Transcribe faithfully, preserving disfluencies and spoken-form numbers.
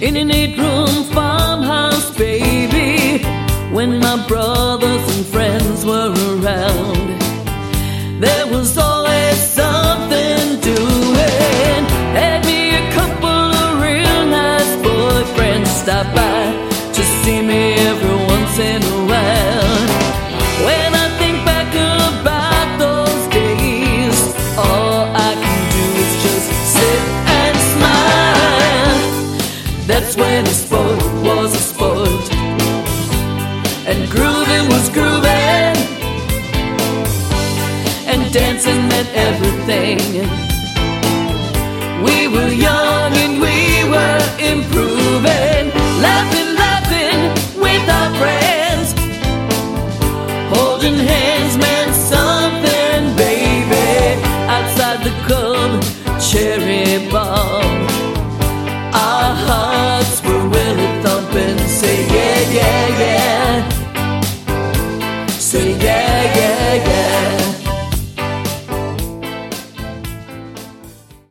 in an eight-room farmhouse, baby. When my brothers and friends were around, there was always something doing. Had me a couple of real nice boyfriends stop by to see me every once in a while. When I think back about those days, all I can do is just sit and smile. That's when a sport was a sport, and grooving was grooving, and dancing meant everything. We were young and we were improving, laughing, laughing with our friends. Holding hands meant something, baby. Outside the club, cherry bomb, our hearts were really thumping. Say yeah, yeah, yeah. Say yeah,